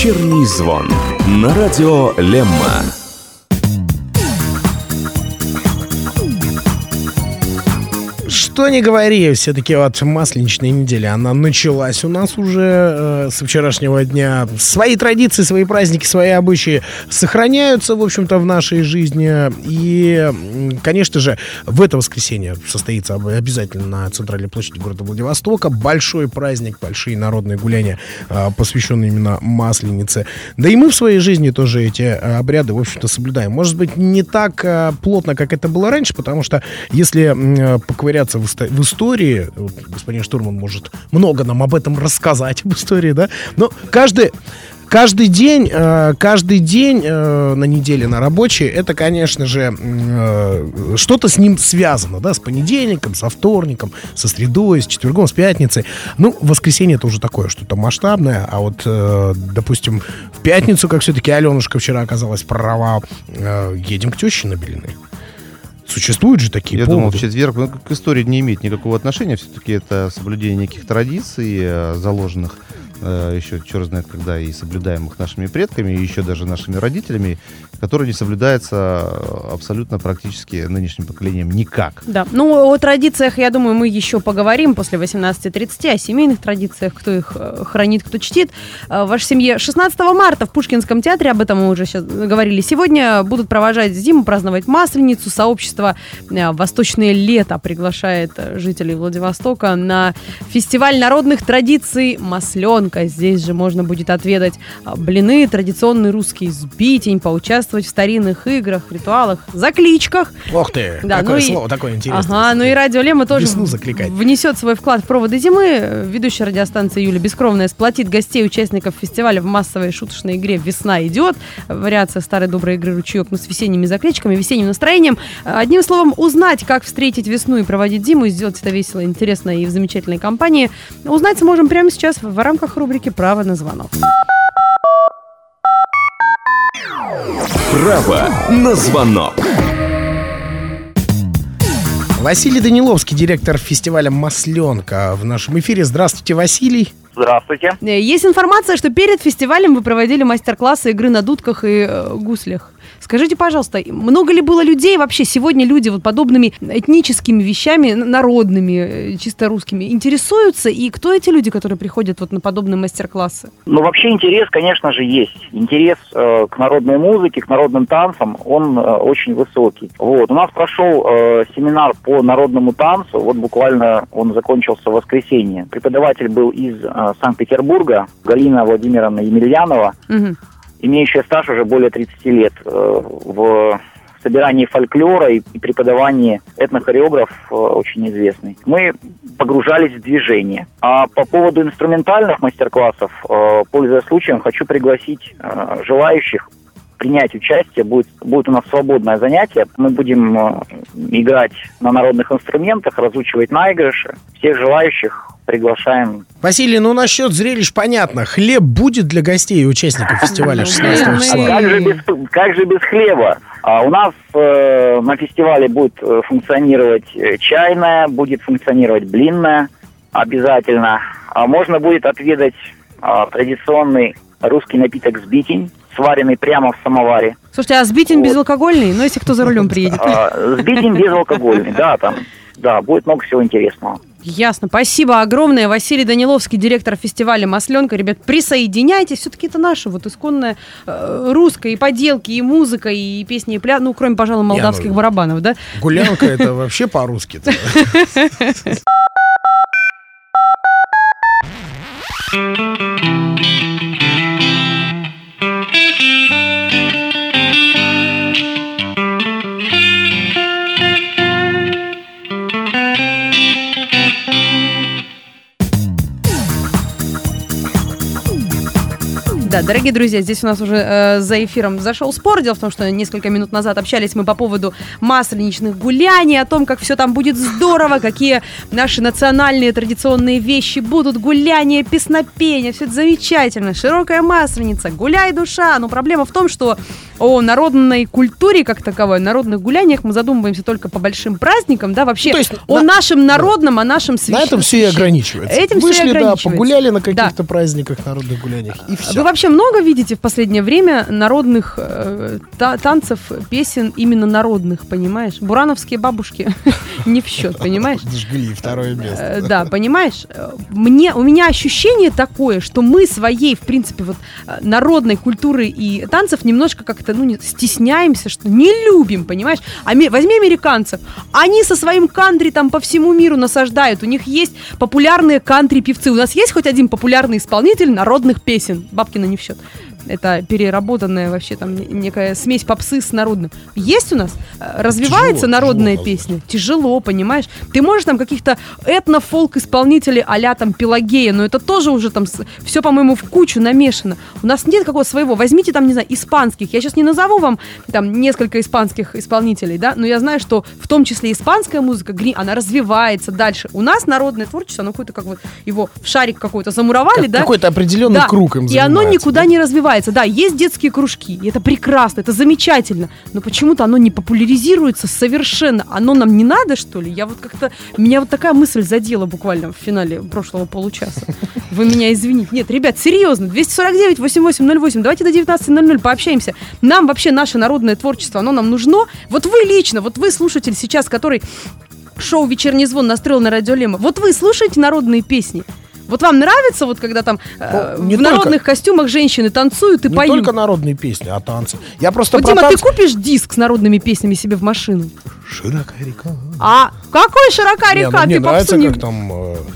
Вечерний звон на радио Лемма. Что ни говори, все-таки вот масленичная неделя, она началась у нас уже со вчерашнего дня. Свои традиции, свои праздники, свои обычаи сохраняются, в общем-то, в нашей жизни. И, конечно же, в это воскресенье состоится обязательно на центральной площади города Владивостока большой праздник, большие народные гуляния, посвященные именно Масленице. Да и мы в своей жизни тоже эти обряды, в общем-то, соблюдаем. Может быть, не так плотно, как это было раньше, потому что если поковыряться в истории, господин Штурман может много нам об этом рассказать, об истории, да, но каждый день на неделе, на рабочей, это, конечно же, что-то с ним связано, да, с понедельником, со вторником, со средой, с четвергом, с пятницей. Ну, воскресенье это уже такое, что-то масштабное, а вот, допустим, в пятницу, как все-таки Аленушка вчера оказалась права, едем к теще на Белины. Существуют же такие поводы. Я думал, в четверг к истории не имеет никакого отношения. Все-таки это соблюдение неких традиций, заложенных еще черт знает когда, и соблюдаемых нашими предками, и еще даже нашими родителями, которые не соблюдаются абсолютно практически нынешним поколением никак. Да, ну о традициях, я думаю, мы еще поговорим после 18:30, о семейных традициях, кто их хранит, кто чтит. В вашей семье 16 марта в Пушкинском театре, об этом мы уже сейчас говорили, сегодня будут провожать зиму, праздновать Масленицу. Сообщество «Восточное лето» приглашает жителей Владивостока на фестиваль народных традиций «Масленка». Здесь же можно будет отведать блины, традиционный русский сбитень, поучаствовать в старинных играх, ритуалах, закличках. Ох ты, да, какое слово такое интересное. Ага, ну и радио Лемма тоже закликать. Внесет свой вклад в проводы зимы. Ведущая радиостанция Юлия Бескровная сплотит гостей, участников фестиваля в массовой шуточной игре «Весна идет». Вариация старой доброй игры «Ручеек», но с весенними закличками, весенним настроением. Одним словом, узнать, как встретить весну и проводить зиму, и сделать это весело, интересно и в замечательной компании, узнать сможем прямо сейчас в рамках рубрики «Право на звонок». Право на звонок. Василий Даниловский, директор фестиваля «Масленка» в нашем эфире. Здравствуйте, Василий. Здравствуйте. Есть информация, что перед фестивалем вы проводили мастер-классы игры на дудках и гуслях. Скажите, пожалуйста, много ли было людей вообще сегодня люди вот подобными этническими вещами, народными, чисто русскими, интересуются? И кто эти люди, которые приходят вот на подобные мастер-классы? Ну, вообще интерес, конечно же, есть. Интерес к народной музыке, к народным танцам, он очень высокий. Вот. У нас прошел семинар по народному танцу, вот буквально он закончился в воскресенье. Преподаватель был из Санкт-Петербурга, Галина Владимировна Емельянова. Угу. Имеющая стаж уже более 30 лет в собирании фольклора и преподавании, этнохореограф очень известный. Мы погружались в движение. А по поводу инструментальных мастер-классов, пользуясь случаем, хочу пригласить желающих принять участие. Будет у нас свободное занятие. Мы будем играть на народных инструментах, разучивать наигрыши. Всех желающих приглашаем. Василий, ну насчет зрелищ понятно. Хлеб будет для гостей и участников фестиваля 16 числа? Как же без хлеба? У нас на фестивале будет функционировать чайная, будет функционировать блинная обязательно. Можно будет отведать традиционный русский напиток сбитень, сваренный прямо в самоваре. Слушайте, а сбитень вот. Безалкогольный? Ну, если кто за рулем приедет. Сбитень безалкогольный, да, будет много всего интересного. Ясно. Спасибо огромное. Василий Даниловский, директор фестиваля «Масленка». Ребят, присоединяйтесь. Все-таки это наше вот исконное русское и поделки, и музыка, и песни, и пляс. Ну, кроме, пожалуй, молдавских барабанов, да? Гулянка — это вообще по-русски. Да, дорогие друзья, здесь у нас уже за эфиром зашел спор. Дело в том, что несколько минут назад общались мы по поводу масленичных гуляний, о том, как все там будет здорово, какие наши национальные традиционные вещи будут, гуляния, песнопения, все это замечательно, широкая масленица, гуляй, душа. Но проблема в том, что о народной культуре как таковой, о народных гуляниях мы задумываемся только по большим праздникам, да, вообще о нашем народном, о нашем священном. На этом все и ограничивается. Этим вышли, все и ограничивается. Да, погуляли на каких-то праздниках, народных гуляниях, и все. Вы вообще вообще много видите в последнее время народных танцев, песен именно народных, понимаешь? Бурановские бабушки не в счет, понимаешь? Жгли второе место. Да, понимаешь? У меня ощущение такое, что мы своей, в принципе, вот народной культуры и танцев немножко как-то, стесняемся, что не любим, понимаешь? Возьми американцев. Они со своим кантри там по всему миру насаждают. У них есть популярные кантри-певцы. У нас есть хоть один популярный исполнитель народных песен? Бабкина не в счет. Это переработанная вообще там некая смесь попсы с народным. Есть у нас? Развивается народная песня? Тяжело, понимаешь? Ты можешь там каких-то этно-фолк-исполнителей а-ля там Пелагея, но это тоже уже там все, по-моему, в кучу намешано. У нас нет какого-то своего. Возьмите там, не знаю, испанских. Я сейчас не назову вам там несколько испанских исполнителей, да, но я знаю, что в том числе испанская музыка, она развивается дальше. У нас народное творчество, оно какое-то как вот его в шарик какой-то замуровали, да? Какой-то определенный круг им занимается. И оно никуда не развивается. Да, есть детские кружки, и это прекрасно, это замечательно, но почему-то оно не популяризируется совершенно. Оно нам не надо, что ли? Меня вот такая мысль задела буквально в финале прошлого получаса. Вы меня извините. Нет, ребят, серьезно, 249-8808, давайте до 19:00 пообщаемся. Нам вообще наше народное творчество, оно нам нужно. Вот вы лично, вот вы слушатель сейчас, который шоу «Вечерний звон» настроил на радио Лемма, вот вы слушаете народные песни? Вот вам нравится, вот когда там в народных костюмах женщины танцуют и поют? Не только народные песни, а танцы. Я просто вот, Дима, ты купишь диск с народными песнями себе в машину? Широкая река. А какой широкая река? Мне нравится, как там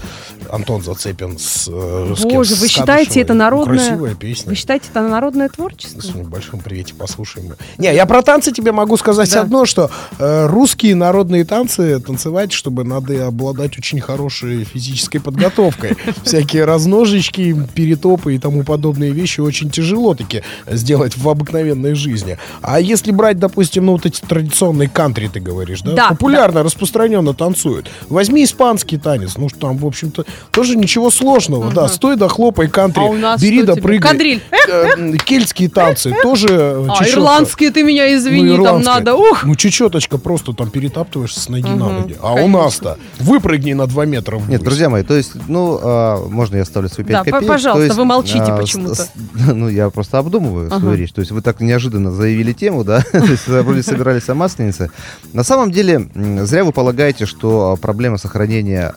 Антон Зацепин с Боже, вы считаете это народное? Красивая песня. Вы считаете это народное творчество? С небольшим привете, послушаем. Не, я про танцы тебе могу сказать одно, что русские народные танцы танцевать, чтобы надо обладать очень хорошей физической подготовкой. Всякие разножечки, перетопы и тому подобные вещи очень тяжело таки сделать в обыкновенной жизни. А если брать, допустим, вот эти традиционные кантри, ты говоришь, да? Популярно, распространенно танцуют. Возьми испанский танец, что там, в общем-то, тоже ничего сложного, да, стой да хлопай, кантри, бери да прыгай. Кадриль. Кельтские танцы тоже чечетка. Ирландские, ты меня извини, там надо, чечеточка, просто там перетаптываешься с ноги на ноги. А у нас-то выпрыгни на 2 метра ввысь. Нет, друзья мои, то есть, можно я оставлю свои 5 копеек? Да, пожалуйста, вы молчите почему-то. Я просто обдумываю свою речь. То есть вы так неожиданно заявили тему, да? То есть вроде собирались о Масленице. На самом деле, зря вы полагаете, что проблема сохранения,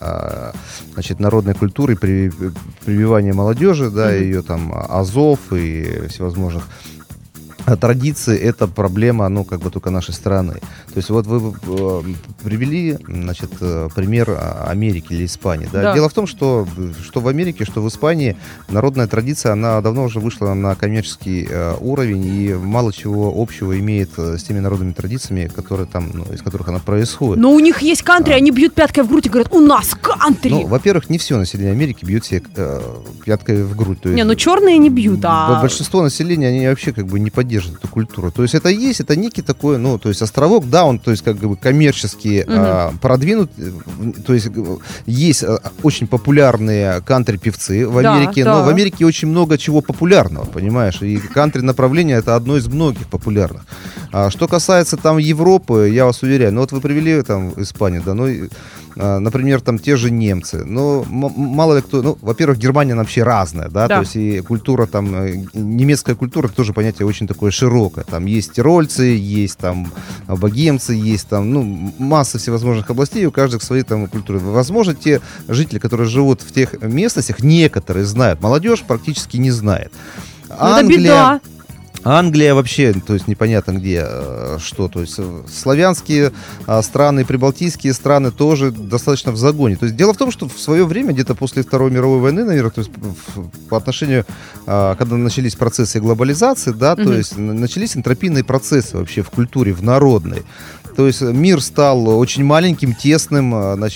народной культуры, прививания молодежи, да, ее там азов и всевозможных традиции, это проблема, только нашей страны. То есть вот вы привели, пример Америки или Испании. Да? Да. Дело в том, что в Америке, что в Испании народная традиция, она давно уже вышла на коммерческий уровень и мало чего общего имеет с теми народными традициями, которые там, из которых она происходит. Но у них есть кантри, они бьют пяткой в грудь и говорят, у нас кантри! Во-первых, не все население Америки бьют себе пяткой в грудь. То есть, черные не бьют, а... Большинство населения, они вообще не поддерживают эту культуру. То есть это некий такой, то есть островок, да, он, то есть коммерчески продвинут, то есть есть очень популярные кантри-певцы в Америке, но в Америке очень много чего популярного, понимаешь, и кантри-направление это одно из многих популярных. Что касается там Европы, я вас уверяю, вот вы привели там Испанию, да, например, там те же немцы, мало ли кто, во-первых, Германия она вообще разная, да, то есть и культура там, немецкая культура, это тоже понятие очень такое широкое, там есть тирольцы, есть там богемцы, есть там, масса всевозможных областей, у каждого своей там культуры. Возможно, те жители, которые живут в тех местностях, некоторые знают, молодежь практически не знает. Это беда. Англия вообще, то есть непонятно где, что, то есть славянские страны, прибалтийские страны тоже достаточно в загоне. То есть дело в том, что в свое время, где-то после Второй мировой войны, наверное, то есть по отношению, когда начались процессы глобализации, да, то есть начались энтропийные процессы вообще в культуре, в народной. То есть мир стал очень маленьким, тесным,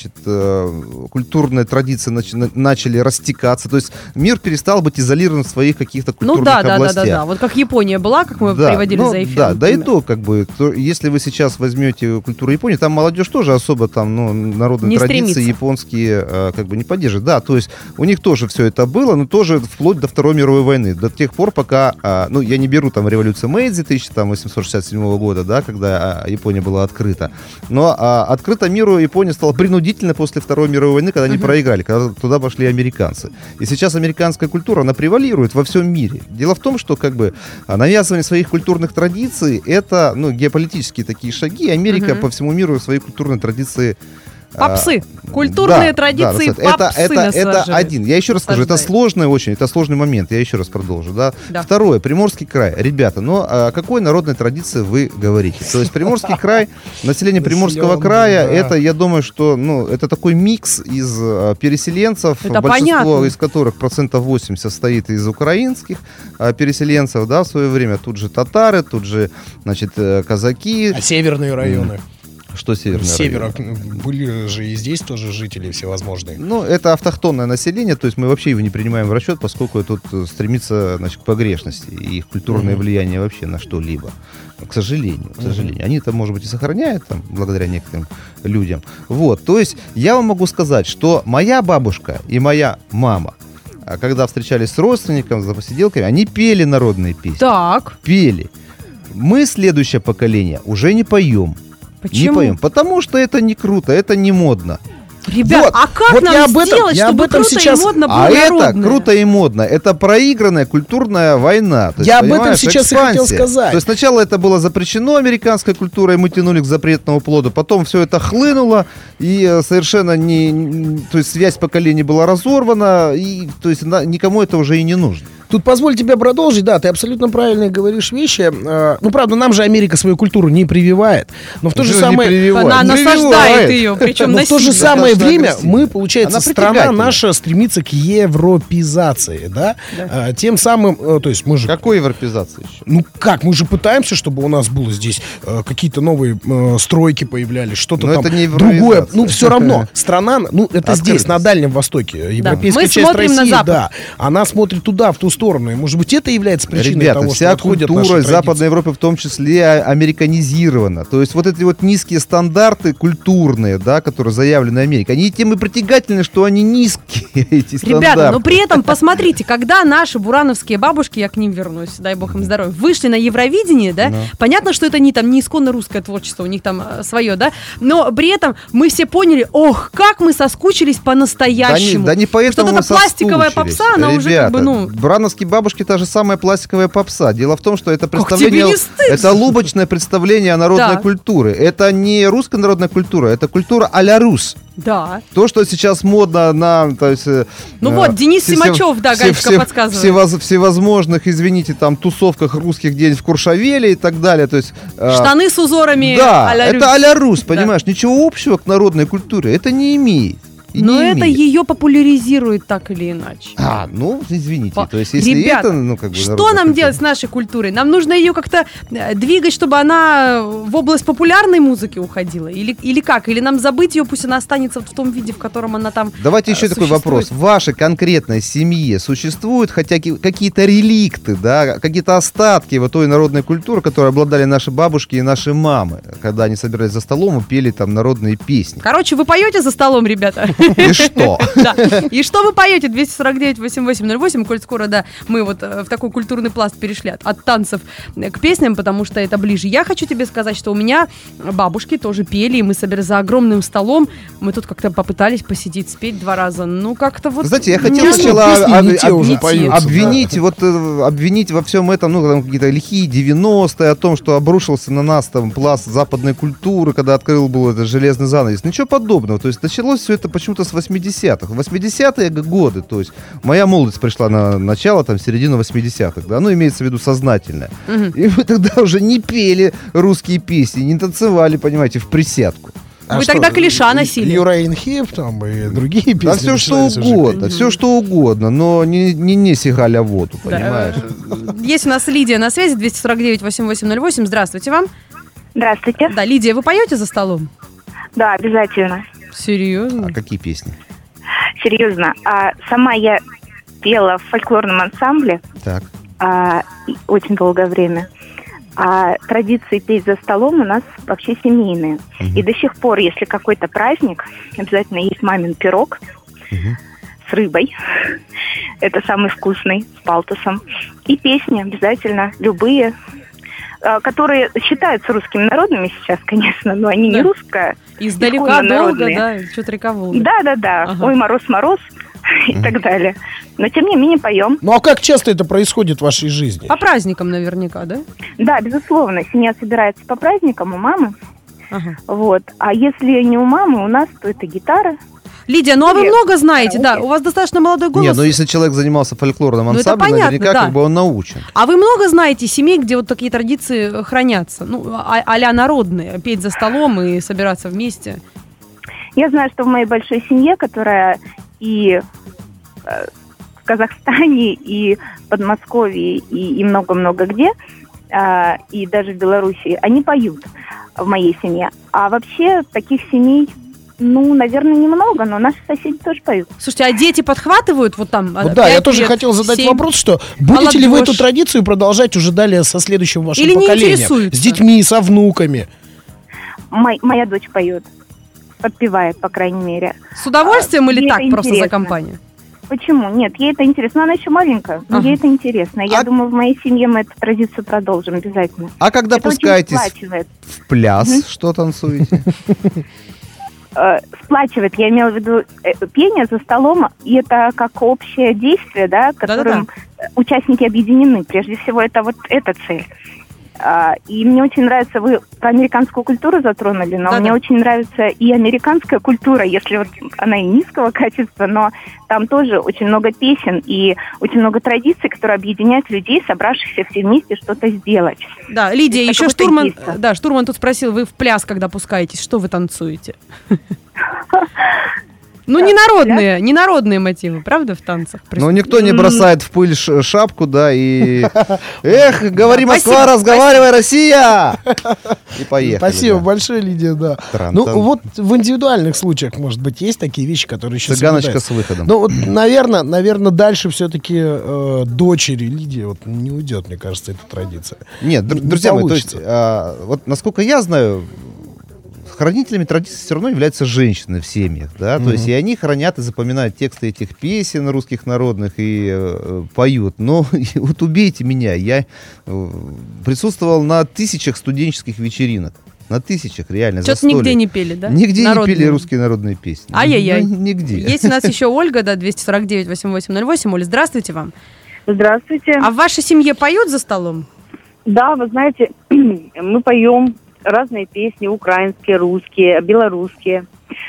культурные традиции начали растекаться. То есть мир перестал быть изолирован в своих каких-то культурных областях. Да. Вот как Япония была, как мы приводили за эфир. Да, и то, если вы сейчас возьмете культуру Японии, там молодежь тоже особо там, народные не традиции стремится. Японские не поддерживает. Да, то есть у них тоже все это было, но тоже вплоть до Второй мировой войны. До тех пор, пока, я не беру там революцию Мэйдзи 1867 года, да, когда Япония была открыто. Но открыто миру Япония стала принудительно после Второй мировой войны, когда они проиграли, когда туда пошли американцы. И сейчас американская культура, она превалирует во всем мире. Дело в том, что как бы навязывание своих культурных традиций — это геополитические такие шаги. Америка по всему миру свои культурные традиции... Попсы. Культурные традиции попсы это один. Я еще раз скажу, это сложный момент. Я еще раз продолжу. Да? Второе, Приморский край. Ребята, о какой народной традиции вы говорите? То есть Приморский край, население Приморского края, это, я думаю, что это такой микс из переселенцев, большинство из которых 80% состоит из украинских переселенцев, да, в свое время. Тут же татары, тут же, казаки. А северные районы? Что северные Севера районы? Были же и здесь тоже жители всевозможные. Это автохтонное население, то есть мы вообще его не принимаем в расчет, поскольку тут стремится, к погрешности и их культурное влияние вообще на что-либо. К сожалению. Они это, может быть, и сохраняют благодаря некоторым людям. То есть я вам могу сказать, что моя бабушка и моя мама, когда встречались с родственниками, за посиделками, они пели народные песни. Так. Пели. Мы, следующее поколение, уже не поем. Почему? Не поем, потому что это не круто, это не модно. Ребят, а как нам сделать, чтобы круто и модно было народное? Это круто и модно. Это проигранная культурная война. То есть, я об этом сейчас и хотел сказать. То есть сначала это было запрещено американской культурой, мы тянули к запретному плоду, потом все это хлынуло, и совершенно то есть связь поколений была разорвана, и то есть никому это уже и не нужно. Тут позволь тебе продолжить, да, ты абсолютно правильно говоришь вещи. Правда, нам же Америка свою культуру не прививает, но в то же самое... Она насаждает ее, причем но в то же самое время агрессивно. мы, получается, страна наша стремится к европеизации, да? Тем самым, то есть мы же... Какой европеизации еще? Мы же пытаемся, чтобы у нас было здесь какие-то новые стройки появлялись, что-то но там это не другое. Все равно, страна, это здесь, на Дальнем Востоке, европейская часть России, да, она смотрит туда, в ту сторону. И, может быть, это является причиной того, что отходят наши традиции. Вся культура Западной Европы в том числе американизирована. То есть эти низкие стандарты культурные, да, которые заявлены Америкой, они тем и притягательны, что они низкие, эти стандарты. Ребята, но при этом посмотрите, когда наши бурановские бабушки, я к ним вернусь, дай бог им здоровья, вышли на Евровидение, да, понятно, что это не исконно русское творчество, у них там свое, да, но при этом мы все поняли, как мы соскучились по-настоящему. Да не поэтому мы соскучились. Пластиковая попса, она уже бурановские бабушки та же самая пластиковая попса. Дело в том, что это представление, это лубочное представление народной культуры. Это не русская народная культура, это культура а-ля Рус. Да. То, что сейчас модно на... То есть, Денис Симачев, Галечка подсказывает. Всевозможных, извините, тусовках русских где-нибудь в Куршавеле и так далее. То есть, штаны с узорами а-ля Рус. Это а-ля Рус, понимаешь? Ничего общего к народной культуре это не имеет. Но это ее популяризирует так или иначе. Извините. То есть, если ребята, это, что нам делать с нашей культурой? Нам нужно ее как-то двигать, чтобы она в область популярной музыки уходила? Или как? Или нам забыть ее, пусть она останется в том виде, в котором она там Давайте еще такой вопрос. В вашей конкретной семье существуют хотя какие-то реликты, да, какие-то остатки той народной культуры, которой обладали наши бабушки и наши мамы, когда они собирались за столом и пели там народные песни? Короче, вы поете за столом, ребята? И что? Да. И что вы поете? 249-8808, коль скоро, мы в такой культурный пласт перешли от танцев к песням, потому что это ближе. Я хочу тебе сказать, что у меня бабушки тоже пели, и мы собирались за огромным столом. Мы тут как-то попытались посидеть, спеть 2 раза. Как-то Знаете, я хотел сначала обвинить во всем этом, какие-то лихие 90-е, о том, что обрушился на нас пласт западной культуры, когда был этот железный занавес. Ничего подобного. То есть началось все это почему-то с 80-х. 80-е годы, то есть моя молодость пришла на начало, середину 80-х, да, имеется в виду сознательное. И мы тогда уже не пели русские песни, не танцевали, понимаете, в присядку. Вы тогда клиша носили. Юрайн Хип и другие песни. Да все что угодно, но не сигаля воду, понимаешь? Есть у нас Лидия на связи, 249-8808. Здравствуйте вам. Здравствуйте. Да, Лидия, вы поете за столом? Да, обязательно. Серьезно? А какие песни? Серьезно. Сама я пела в фольклорном ансамбле очень долгое время. А традиции петь за столом у нас вообще семейные. И до сих пор, если какой-то праздник, обязательно есть мамин пирог с рыбой. Это самый вкусный, с палтусом. И песни обязательно, любые. которые считаются русскими народными сейчас, конечно, но они не русская. Издалека долго, да, что-то река Волга. Да. Ага. Ой, мороз и так далее. Но, тем не менее, поем. Ну, а как часто это происходит в вашей жизни? По праздникам наверняка, да? Да, безусловно. Семья собирается по праздникам у мамы. Ага. Вот. А если не у мамы, у нас, то это гитара. Лидия, ну а вы много знаете, да? У вас достаточно молодой голос. Нет, но если человек занимался фольклорным ансамблем, наверняка как бы он научен. А вы много знаете семей, где вот такие традиции хранятся? Ну, а-ля народные, петь за столом и собираться вместе? Я знаю, что в моей большой семье, которая и в Казахстане, и в Подмосковье, и много-много где, и даже в Белоруссии, они поют в моей семье. А вообще таких семей, ну, наверное, немного, но наши соседи тоже поют. Слушайте, а дети подхватывают вот там? Вот да, я тоже хотел задать вопрос, что будете ли вы эту традицию продолжать уже далее со следующим вашим поколением? Или не интересуется? С детьми, со внуками? Моя дочь поет, подпевает, по крайней мере. С удовольствием или так, просто за компанию? Почему? Нет, ей это интересно. Она еще маленькая, но ей это интересно. Я думаю, в моей семье мы эту традицию продолжим обязательно. А когда пускаетесь в пляс, что танцуете? Сплачивает, я имела в виду пение за столом, и это как общее действие, да, которым участники объединены. Прежде всего, это вот эта цель. И мне очень нравится, вы про американскую культуру затронули, но мне очень нравится и американская культура, если вот она и низкого качества, но там тоже очень много песен и очень много традиций, которые объединяют людей, собравшихся все вместе что-то сделать. Да, Лидия, еще штурман тут спросил, вы в пляс, когда пускаетесь, что вы танцуете? Ну, не народные мотивы, правда, в танцах? Ну, никто не бросает в пыль шапку, да, и... Эх, говори, Москва, разговаривай, Россия! И поехали. Спасибо большое, Лидия, да. Ну, вот в индивидуальных случаях, может быть, есть такие вещи, которые еще цыганочка с выходом. Ну, вот, наверное, дальше все-таки дочери Лидии вот не уйдет, мне кажется, эта традиция. Нет, друзья мои, то есть, вот насколько я знаю, хранителями традиций все равно являются женщины в семьях, да, то есть и они хранят и запоминают тексты этих песен русских народных и поют. Но вот убейте меня, я присутствовал на тысячах студенческих вечеринок. На тысячах, реально, за что-то нигде не пели, да? Нигде не пели русские народные песни. Ай-яй-яй. Нигде. Есть у нас еще Ольга, да, 249-8808. Оля, здравствуйте вам. Здравствуйте. А в вашей семье поют за столом? Да, вы знаете, мы поем разные песни, украинские, русские, белорусские.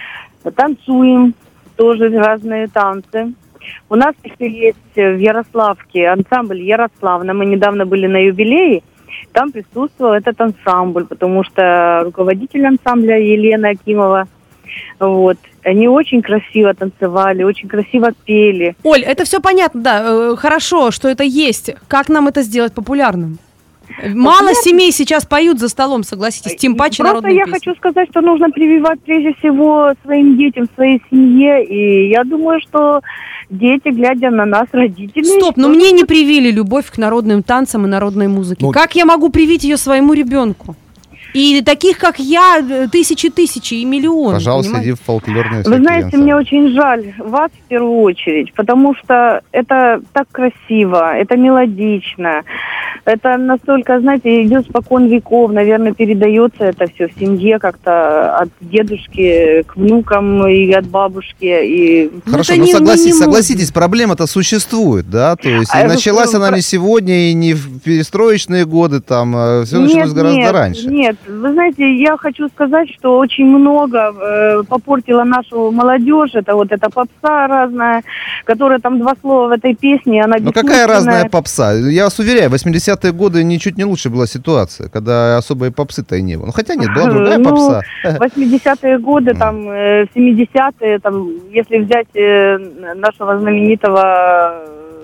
Танцуем, тоже разные танцы. У нас еще есть в Ярославке ансамбль Ярославна. Мы недавно были на юбилее, там присутствовал этот ансамбль, потому что руководитель ансамбля Елена Акимова, вот, они очень красиво танцевали, очень красиво пели. Оль, это все понятно, да, хорошо, что это есть. Как нам это сделать популярным? Мало семей сейчас поют за столом, согласитесь, тем паче народные песни. Просто я хочу сказать, что нужно прививать прежде всего своим детям, своей семье, и я думаю, что дети, глядя на нас, родители... Стоп, но мне не привили любовь к народным танцам и народной музыке. Как я могу привить ее своему ребенку? И таких, как я, тысячи и миллионы. Пожалуйста, иди в фолклорные. Вы знаете, мне очень жаль вас в первую очередь, потому что это так красиво, это мелодично, это настолько, знаете, идет спокон веков, наверное, передается это все в семье как-то от дедушки к внукам и от бабушки. И... Хорошо, но согласитесь, проблема-то существует, да? То есть началась она не сегодня и не в перестроечные годы, там все началось гораздо раньше. Нет, вы знаете, я хочу сказать, что очень много попортила нашу молодежь. Это вот эта попса разная, которая там два слова в этой песне, она бессмысленная. Ну какая разная попса? Я вас уверяю, 80-е годы ничуть не лучше была ситуация, когда особой попсы-то и не было. Ну хотя нет, была другая попса. 80-е годы, там, 70-е, там, если взять нашего знаменитого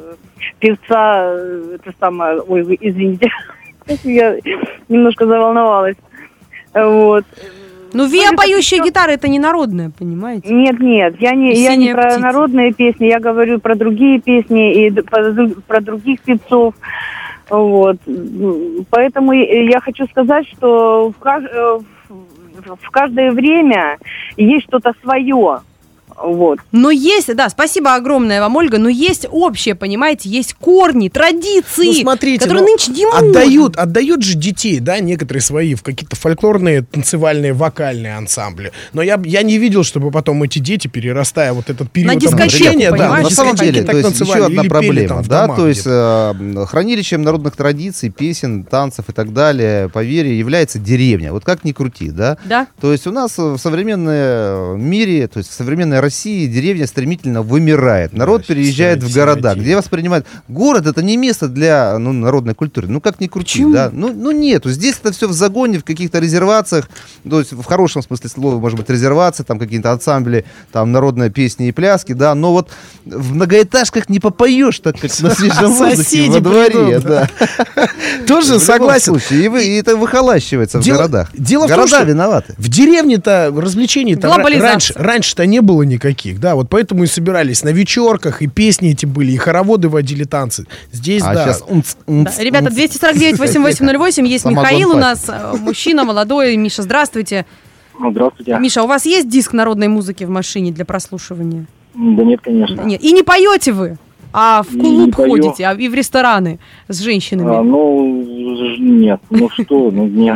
певца, это самое, ой, извините, я немножко заволновалась. Вот. Ну, Виа поющая гитара, это не народная, понимаете? Нет, я не про народные песни, я говорю про другие песни и про других певцов. Вот. Поэтому я хочу сказать, что в каждое время есть что-то свое. Вот. Но есть, да, спасибо огромное вам, Ольга, но есть общее, понимаете, есть корни, традиции, Ну, смотрите, которые нынче не отдают же детей, да, некоторые свои в какие-то фольклорные, танцевальные, вокальные ансамбли. Но я не видел, чтобы потом эти дети, перерастая вот этот период На дискотеку, обучения, понимаешь? На самом деле, то есть еще одна проблема, да, то то есть хранилищем народных традиций, песен, танцев и так далее, поверье, является деревня. Вот как ни крути, да? Да. То есть у нас в современном мире, то есть в современной России деревня стремительно вымирает. Народ переезжает в города, где воспринимают... Город — это не место для народной культуры. Ну, как ни крути, почему? да? Ну, нету. Здесь это все в загоне, в каких-то резервациях, то есть в хорошем смысле слова, может быть, резервации, там какие-то ансамбли, там народные песни и пляски, да, но вот в многоэтажках не попоешь, так как на свежем воздухе во дворе, да. Тоже согласен. И это выхолащивается в городах. Дело в том, Города что виноваты. в деревне-то развлечений-то Глобализация. раньше-то не было никаких, да, вот поэтому и собирались на вечерках, и песни эти были, и хороводы водили танцы. Здесь, да. Сейчас Да. Ребята, 249-8808, есть Михаил у нас, мужчина молодой. Миша, здравствуйте. Здравствуйте. Миша, у вас есть диск народной музыки в машине для прослушивания? Да нет, конечно. Нет. И не поете вы, а в Не клуб пою. ходите, и в рестораны с женщинами. Нет, нет.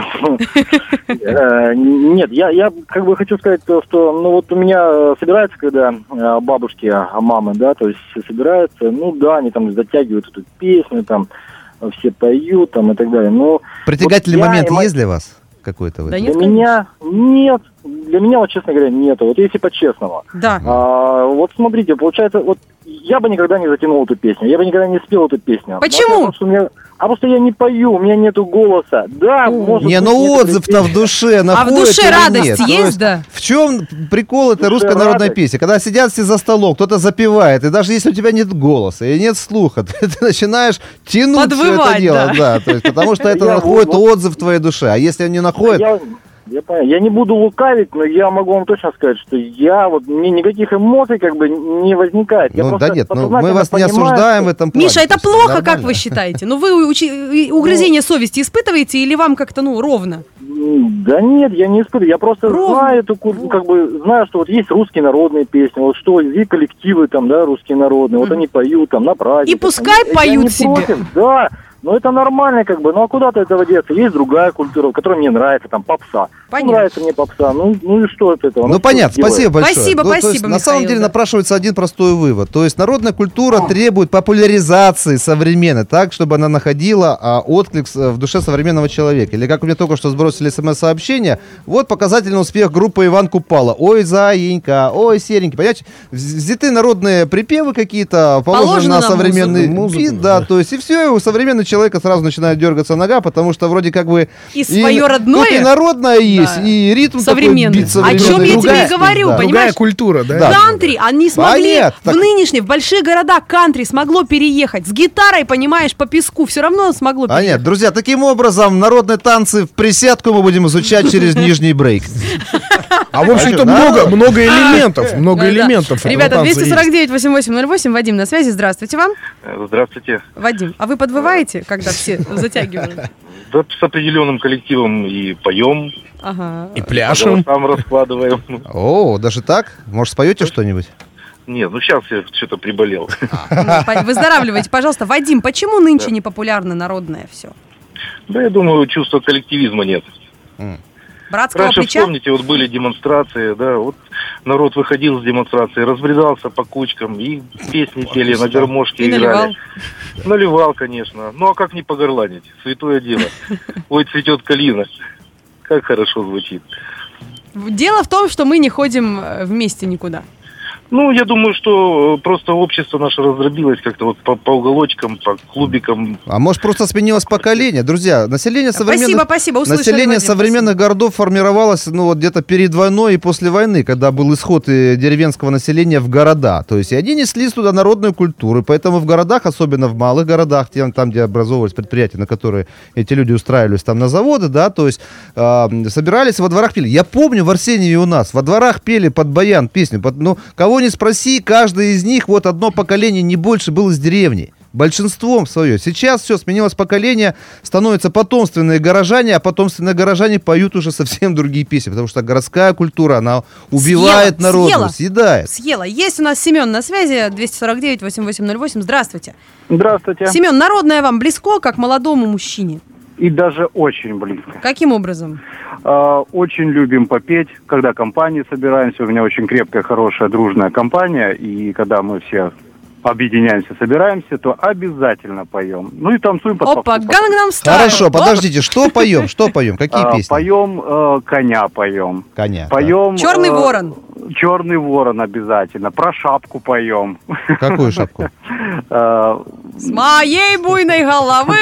Нет, я как бы хочу сказать то, что, вот у меня собираются, когда бабушки, мамы, да, то есть все собираются, они там затягивают эту песню, там все поют, там и так далее. Но притягательный момент есть для вас какой-то? Да для меня нет. Для меня, вот честно говоря, нету. Вот если по-честному. Да. Вот смотрите, получается, вот я бы никогда не затянул эту песню, я бы никогда не спел эту песню. Почему? Потому что я не пою, у меня нету голоса. Да, может Не, быть, отзыв-то в душе находит. А в душе или радость нет? есть, То есть, да? в чем прикол этой В душе русской народной радость. песни? Когда сидят все за столом, кто-то запевает, и даже если у тебя нет голоса и нет слуха, ты начинаешь тянуть все это Подвывать, дело. да. Да, то есть, потому что это Я находит вот- отзыв в твоей душе. А если он не находит... Я понял. Я не буду лукавить, но я могу вам точно сказать, что мне никаких эмоций как бы не возникает. Я Ну просто да нет, мы подсознательно вас не понимаю, осуждаем в что- этом плане. Миша, это То есть плохо, как нормально. вы считаете? Ну, вы угрызение совести испытываете или вам как-то, ровно? Да нет, я не испытываю. Я просто знаю, знаю, что вот есть русские народные песни, вот что есть коллективы там, да, русские народные, вот они поют там на праздниках. И пускай Я поют не себе. против, да. Но это нормально, а куда-то этого деться? Есть другая культура, которая мне нравится, там, попса. Понятно. Нравится мне попса, и что от этого? Ну, понятно, что спасибо большое. Спасибо, То есть, спасибо, на самом Михаил, деле да. напрашивается один простой вывод. То есть народная культура требует популяризации современной, так, чтобы она находила отклик в душе современного человека. Или как мне только что сбросили смс-сообщение, вот показательный успех группы Иван Купала. Ой, заинька, ой, серенький. Понимаете, взяты народные припевы какие-то, положены Положено на на современный музыку. бит, да, то есть и все, и у современного человека сразу начинает дергаться нога, потому что вроде как бы И свое родное, вот и народное есть, да, и ритм современный. такой бит О чем я тебе современный. и говорю, Да. Другая понимаешь? культура, да? Да. Кантри, они смогли Понятно. в большие города кантри смогло переехать. С гитарой, понимаешь, по песку. Все равно смогло А нет, переехать. друзья, таким образом народные танцы в присядку мы будем изучать через нижний брейк. А в общем-то Да. много элементов, много Да. элементов. Ребята, этого танца есть. 249-8808, Вадим на связи. Здравствуйте вам. Здравствуйте. Вадим, а вы подвываете, когда все затягивают? Да, с определенным коллективом и поем, Ага. И пляшем. сам раскладываем. О, даже так? Может, споете что-нибудь? Нет, сейчас я что-то приболел. Выздоравливайте, пожалуйста. Вадим, почему нынче не популярно народное все? Да, я думаю, чувства коллективизма нет. Братского Раньше, плеча? вспомните, вот были демонстрации, да, вот народ выходил с демонстрации, разбредался по кучкам, и песни пели, на гармошке И наливал. играли. Наливал, конечно. Ну, а как не погорланить? Святое дело. Ой, цветет калина. Как хорошо звучит. Дело в том, что мы не ходим вместе никуда. Ну, я думаю, что просто общество наше раздробилось как-то вот по уголочкам, по клубикам. А может, просто сменилось поколение? Друзья, население современных... Спасибо, услышали, Население Вадим, современных городов формировалось, вот где-то перед войной и после войны, когда был исход деревенского населения в города. То есть и они несли туда народную культуру, и поэтому в городах, особенно в малых городах, там, где образовывались предприятия, на которые эти люди устраивались, там на заводы, да, то есть собирались во дворах пели. Я помню, в Арсеньеве у нас во дворах пели под баян песню, кого не спроси, каждый из них, вот одно поколение, не больше, было из деревни. большинством свое. Сейчас все, сменилось поколение, становятся потомственные горожане, а потомственные горожане поют уже совсем другие песни, потому что городская культура, она убивает народу, съедает. Съела. Есть у нас Семен на связи, 249-8808. Здравствуйте. Здравствуйте. Семен, народное вам близко, как молодому мужчине? И даже очень близко. Каким образом? Очень любим попеть, когда компании собираемся. У меня очень крепкая, хорошая, дружная компания. И когда мы все объединяемся, собираемся, то обязательно поем. Ну и танцуем под Опа, Gangnam Style. Хорошо, подождите, что поем? Что поем? Какие песни? Поем «Коня» поем. «Коня». Поем «Черный ворон». «Черный ворон» обязательно. Про шапку поем. Какую шапку? С моей буйной головы.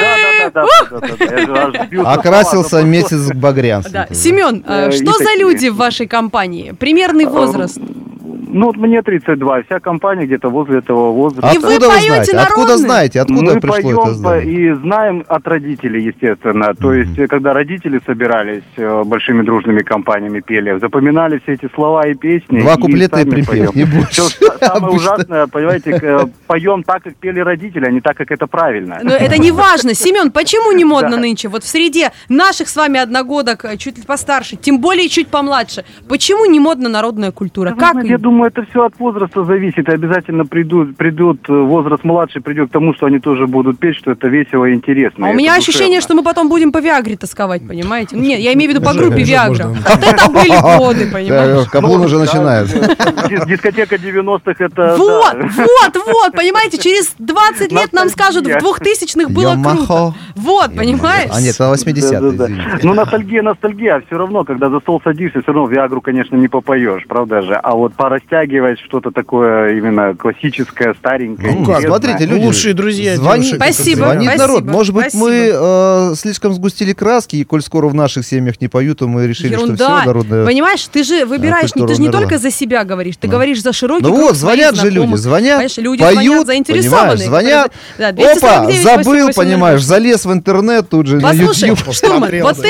Да. Окрасился месяц багрянцем. Семен, что за люди в вашей компании? Примерный возраст? Ну, вот мне 32, вся компания где-то возле этого возраста. И вы поете народный? Откуда знаете? Откуда мы пришло поем это знание? и знаем от родителей, естественно. То есть, когда родители собирались большими дружными компаниями, пели, запоминали все эти слова и песни. Два куплета и припев, не больше. Самое ужасное, понимаете, поем так, как пели родители, а не так, как это правильно. Но это не важно. Семен, почему не модно нынче? Вот в среде наших с вами одногодок, чуть ли постарше, тем более чуть помладше. Почему не модна народная культура? Как? Я думаю, это все от возраста зависит. И обязательно придут возраст младший, придет к тому, что они тоже будут петь, что это весело и интересно. А у меня ощущение, что мы потом будем по Виагре тосковать, понимаете? Нет, я имею в виду по группе Виагра. Вот это были годы, понимаешь? Каблун уже начинается. Дискотека 90-х это... Вот, понимаете, через 20 лет нам скажут, в 2000-х было круто. Вот, понимаешь? А нет, это 80-е, Ну, ностальгия, все равно, когда за стол садишься, все равно Виагру, конечно, не попоешь, правда же? А вот порастягивать что-то такое именно классическое, старенькое. Ну как, смотрите, люди, лучшие друзья. Спасибо. Звонит народ. Может быть, мы слишком сгустили краски, и коль скоро в наших семьях не поют, то мы решили, что все народное. Понимаешь, ты же выбираешь, ты же не только за себя говоришь, ты говоришь за широкий круг. Ну вот, звонят же люди, звонят, поют, заинтересованы. Звонят, опа, забыл, понимаешь, залез в интернет, тут же на YouTube посмотрел, вот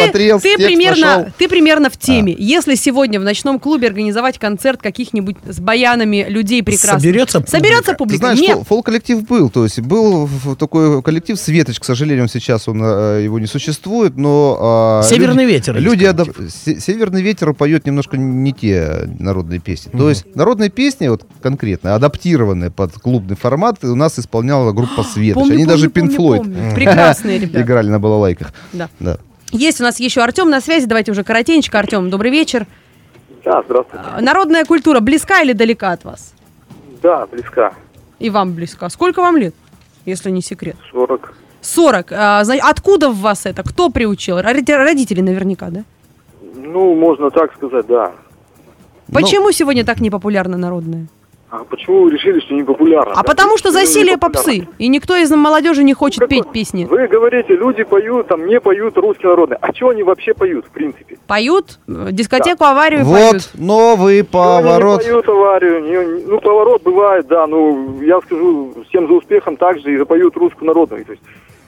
ты примерно в теме. Если сегодня в ночном клубе организовать концерт каких-нибудь с баянами людей прекрасных, соберется публика? Ты знаешь, фолк-коллектив был, то есть был такой коллектив «Светоч», к сожалению, сейчас его не существует, но... «Северный ветер». «Северный ветер» поет немножко не те народные песни. То есть народные песни, вот конкретно, адаптированные под клубный формат, у нас исполняла группа «Светоч». Они даже Pink Floyd прекрасные ребята играли на балалайках. Да. Есть у нас еще Артем на связи, давайте уже коротенько. Артем, добрый вечер. Да, здравствуйте. Народная культура близка или далека от вас? Да, близка. И вам близка. Сколько вам лет, если не секрет? 40. 40. Откуда в вас это? Кто приучил? Родители наверняка, да? Ну, можно так сказать, да. Почему сегодня так непопулярно народное? А почему вы решили, что не популярно? А потому что засилие попсы, и никто из молодежи не хочет петь песни. Вы говорите, люди поют, там не поют русский народный. А что они вообще поют, в принципе? Поют? Дискотеку, аварию вот, поют. Вот, новый поворот. Не поют аварию. Ну, поворот бывает, да. Ну, я скажу, всем за успехом также и запоют русскую народную. То есть,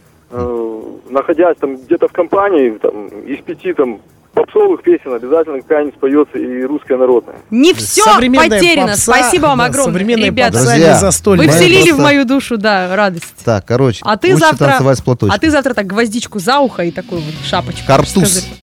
находясь там где-то в компании, там, из 5 там попсовых песен обязательно какая-нибудь споется и русская народная. Не все потеряно. Спасибо вам огромное, ребята. Вы вселили в мою душу, да, радость. Так, короче, а ты завтра так гвоздичку за ухо и такую вот шапочку. Картуз.